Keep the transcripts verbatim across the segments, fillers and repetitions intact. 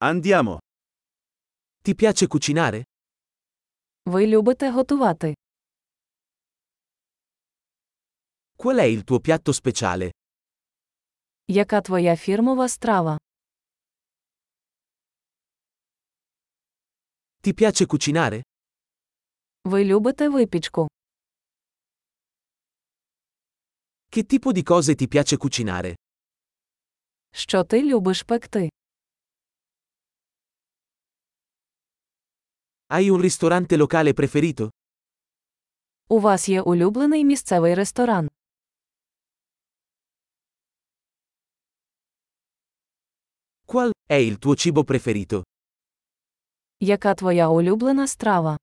Andiamo. Ti piace cucinare? Ви любите готувати? Qual è il tuo piatto speciale? Яка твоя фірмова страва? Ti piace cucinare? Ви любите випічку? Che tipo di cose ti piace cucinare? Що ти любиш пекти? Hai un ristorante locale preferito? У вас є улюблений місцевий ресторан? Qual è il tuo cibo preferito? Яка твоя улюблена страва?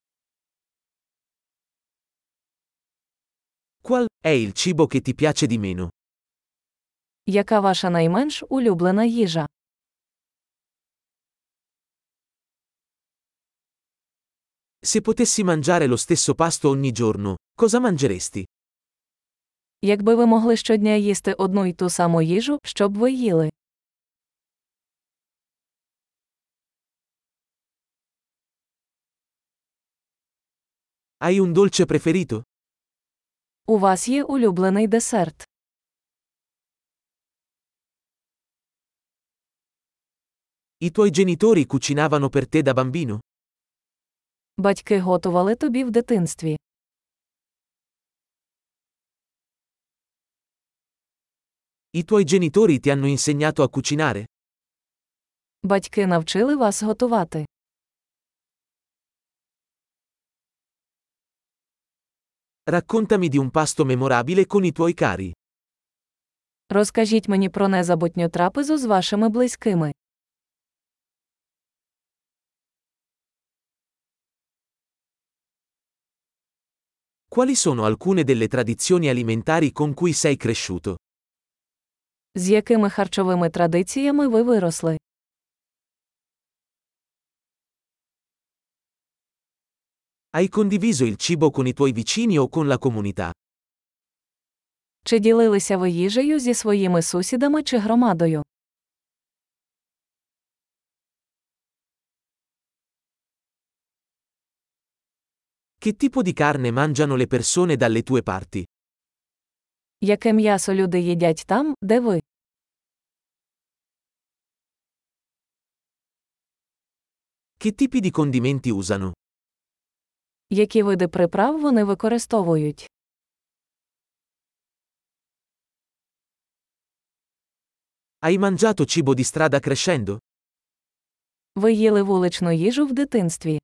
Qual è il cibo che ti piace di meno? Яка ваша найменш улюблена їжа? Se potessi mangiare lo stesso pasto ogni giorno, cosa mangeresti? Якби ви могли щодня їсти одну й ту саму їжу, що б ви їли? Hai un dolce preferito? У вас є улюблений десерт? I tuoi genitori cucinavano per te da bambino? Батьки готували тобі в дитинстві? I tuoi genitori ti hanno insegnato a cucinare? Батьки навчили вас готувати? Raccontami di un pasto memorabile con i tuoi cari. Розкажіть мені про незабутню трапезу з вашими близькими. Quali sono alcune delle tradizioni alimentari con cui sei cresciuto? З якими харчовими традиціями ви виросли? Hai condiviso il cibo con i tuoi vicini o con la comunità? Чи ділилися ви їжею зі своїми сусідами чи громадою? Che tipo di carne mangiano le persone dalle tue parti? Яке м'ясо люди їдять там, де ви? Che tipi di condimenti usano? Які види приправ вони використовують? Hai mangiato cibo di strada crescendo? Ви їли вуличну їжу в дитинстві?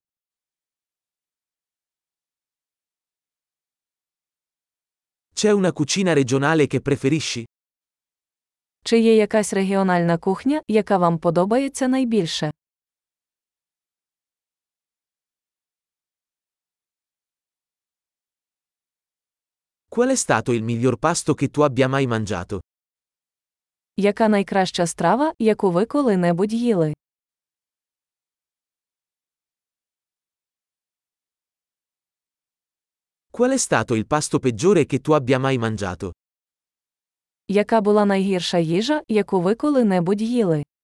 C'è una cucina regionale che preferisci? Чи є якась регіональна кухня, яка вам подобається найбільше? Qual è stato il miglior pasto che tu abbia mai mangiato? Яка найкраща страва, яку ви коли-небудь їли? Qual è stato il pasto peggiore che tu abbia mai mangiato? Яка була найгірша їжа, яку ви коли-небудь їли?